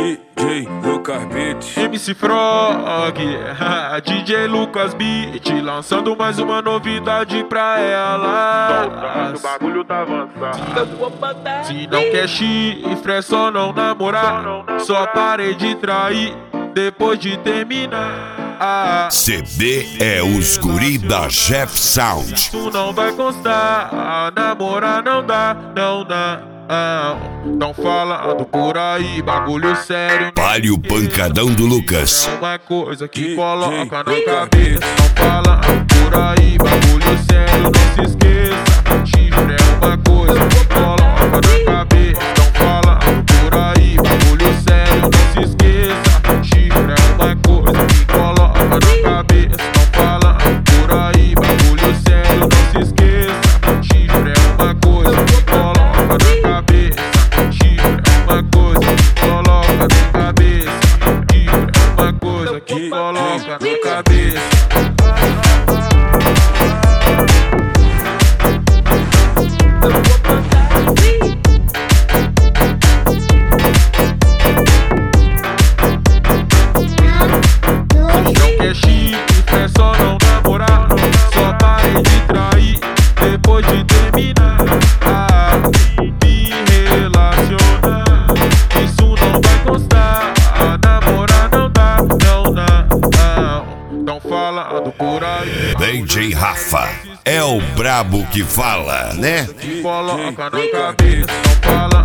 DJ Lucas Beat, MC Frog, DJ Lucas Beat, lançando mais uma novidade pra ela. O bagulho tá avançado. Se não quer chifre, é só não namorar. Só parei de trair depois de terminar. CD é os guri da Jeff Sound. Isso não vai constar, namorar não dá, não dá. Não falando por aí, bagulho sério. Palio Pancadão do Lucas. É uma coisa que coloca na cabeça. Não falando por aí, bagulho sério. Não se esqueça, chifre é uma coisa que coloca na cabeça. Não falando por aí, bagulho sério. Não se esqueça, chifre é uma coisa que coloca na cabeça. Não falando por aí, bagulho sério. Não se esqueça, chifre é uma coisa que coloca na cabeça. Chifre é uma coisa que coloca na cabeça. Chifre é uma coisa que coloca na cabeça. Não quer chifre, é só não namorar. Só parei de trair depois de terminar. Me relacionar, isso não vai constar. Namorar não dá, não dá. Não falando por aí. DJ Rafa é o brabo que fala, né? Coloca na cabeça, não fala